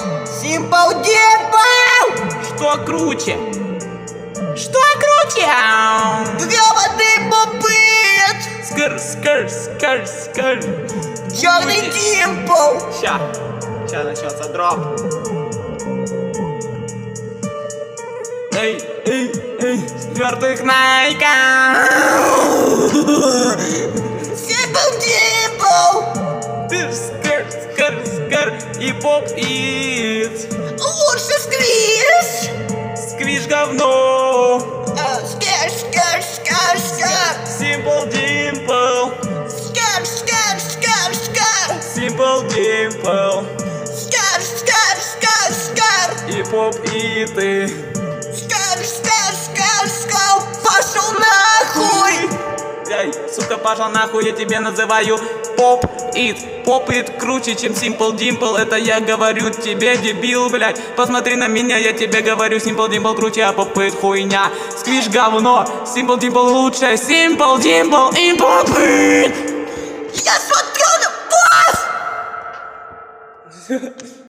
Simple Dimple! Что круче? Что круче? Гребаный попыт! Скр. Черный Димпл! Ща начнется дроп. Эй, свертых найка. Simple Dimple! Ты скр и поп-ит. Лучше сквиш! Сквиш говно. Скэр! Simple Dimple. Скэр! Simple Dimple. Скэр! И поп-иты. Скэр! Пошел нахуй! Эй, сука, пошел нахуй, я тебе называю поп-ит. Поп-ит круче, чем Simple Dimple. Это я говорю тебе, дебил, блядь. Посмотри на меня, я тебе говорю, Simple Dimple круче, а поп-ит хуйня. Сквиш говно, Simple Dimple лучше. Simple Dimple и поп-ит. Я смотрю на вас!